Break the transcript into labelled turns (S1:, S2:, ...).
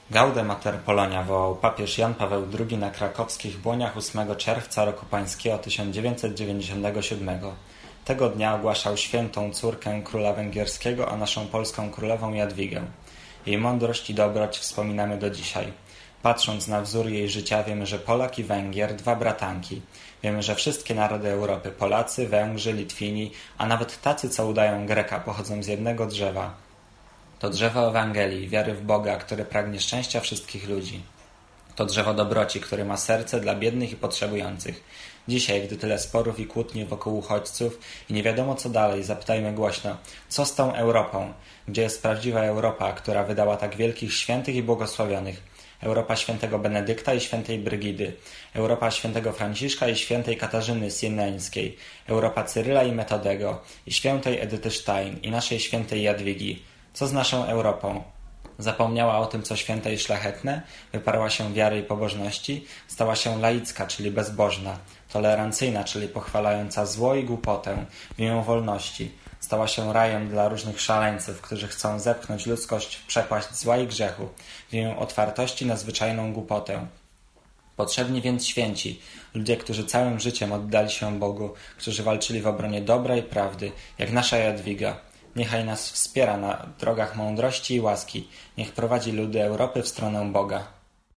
S1: Gaude Mater Polonia wołał papież Jan Paweł II na krakowskich błoniach 8 czerwca roku pańskiego 1997. Tego dnia ogłaszał świętą córkę króla węgierskiego, a naszą polską królową Jadwigę. Jej mądrość i dobroć wspominamy do dzisiaj. Patrząc na wzór jej życia, wiemy, że Polak i Węgier, dwa bratanki. Wiemy, że wszystkie narody Europy, Polacy, Węgrzy, Litwini, a nawet tacy, co udają Greka, pochodzą z jednego drzewa. To drzewo Ewangelii, wiary w Boga, który pragnie szczęścia wszystkich ludzi. To drzewo dobroci, które ma serce dla biednych i potrzebujących. Dzisiaj, gdy tyle sporów i kłótni wokół uchodźców i nie wiadomo co dalej, zapytajmy głośno, co z tą Europą? Gdzie jest prawdziwa Europa, która wydała tak wielkich świętych i błogosławionych? Europa świętego Benedykta i świętej Brygidy, Europa świętego Franciszka i świętej Katarzyny Sieneńskiej, Europa Cyryla i Metodego i świętej Edyty Stein i naszej świętej Jadwigi. Co z naszą Europą? Zapomniała o tym, co święte i szlachetne, wyparła się wiary i pobożności, stała się laicka, czyli bezbożna, tolerancyjna, czyli pochwalająca zło i głupotę w imię wolności, stała się rajem dla różnych szaleńców, którzy chcą zepchnąć ludzkość w przepaść zła i grzechu, w imię otwartości na zwyczajną głupotę. Potrzebni więc święci, ludzie, którzy całym życiem oddali się Bogu, którzy walczyli w obronie dobra i prawdy, jak nasza Jadwiga. Niechaj nas wspiera na drogach mądrości i łaski. Niech prowadzi ludy Europy w stronę Boga.